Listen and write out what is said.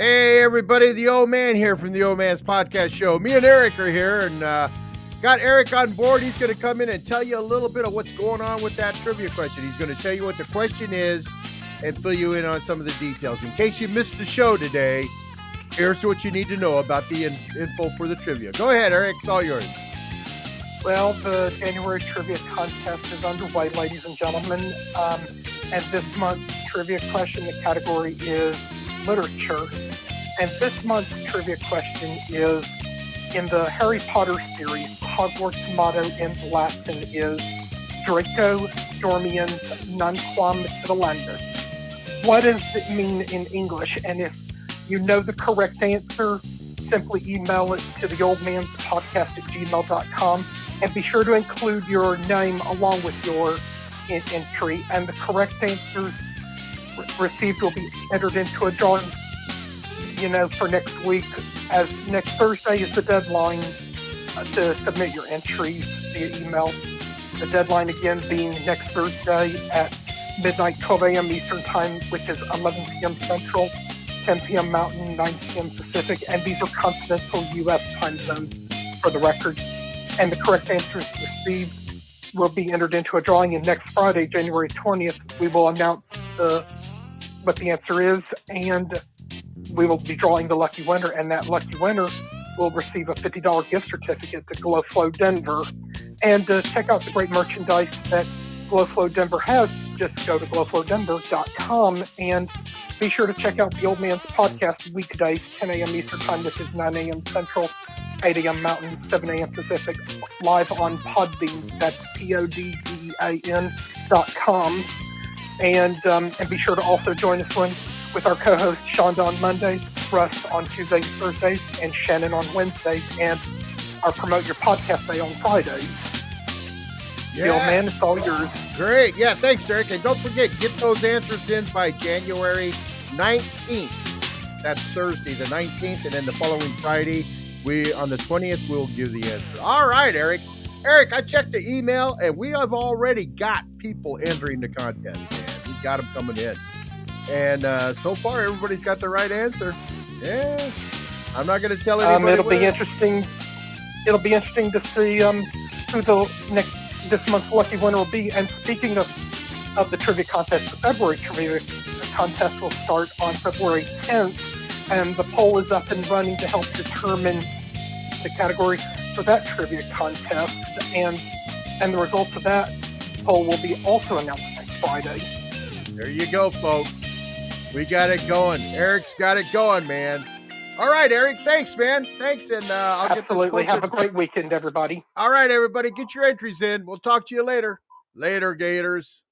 Hey, everybody, the old man here from the Old Man's Podcast Show. Me and Eric are here, and got Eric on board. He's going to come in and tell you a little bit of what's going on with that trivia question. He's going to tell you what the question is and fill you in on some of the details. In case you missed the show today, here's what you need to know about the info for the trivia. Go ahead, Eric. It's all yours. Well, the January trivia contest is underway, ladies and gentlemen. And this month's trivia question, the category is literature. And this month's trivia question is, in the Harry Potter series, Hogwarts motto in Latin is Draco Dormiens Nunquam Sibilandus. What does it mean in English? And if you know the correct answer, simply email it to theoldmanspodcast@gmail.com and be sure to include your name along with your entry. And the correct answers received will be entered into a drawing, for next week, as next Thursday is the deadline to submit your entries via email. The deadline again being next Thursday at midnight, 12 a.m. Eastern Time, which is 11 p.m. Central, 10 p.m. Mountain, 9 p.m. Pacific, and these are continental U.S. time zones for the record. And the correct answers received will be entered into a drawing, and next Friday, January 20th, we will announce what the answer is, and we will be drawing the lucky winner, and that lucky winner will receive a $50 gift certificate to Glowflow Denver. And to check out the great merchandise that Glowflow Denver has, just go to glowflowdenver.com and be sure to check out the Old Man's Podcast weekdays, 10 a.m. Eastern Time, which is 9 a.m. Central, 8 a.m. Mountain, 7 a.m. Pacific, live on Podbean. That's podbean.com. And be sure to also join us with our co-host Shonda on Mondays, Russ on Tuesdays, Thursdays, and Shannon on Wednesdays, and our Promote Your Podcast Day on Fridays. Yeah. The Old Man, it's all yours. Great. Yeah, thanks, Eric. And don't forget, get those answers in by January 19th. That's Thursday, the 19th, and then the following Friday, on the 20th, we'll give the answer. All right, Eric. Eric, I checked the email, and we have already got people entering the contest, man. We got them coming in. And so far, everybody's got the right answer. Yeah. I'm not going to tell anybody. It'll be interesting to see who this month's lucky winner will be. And speaking of the trivia contest, the February trivia contest will start on February 10th, and the poll is up and running to help determine the category for that trivia contest, and the results of that poll will be also announced next Friday. There you go, folks. We got it going. Eric's got it going, man. All right, Eric. Thanks, man. Thanks, and I'll absolutely get this have a great weekend, everybody. All right, everybody. Get your entries in. We'll talk to you later. Later, Gators.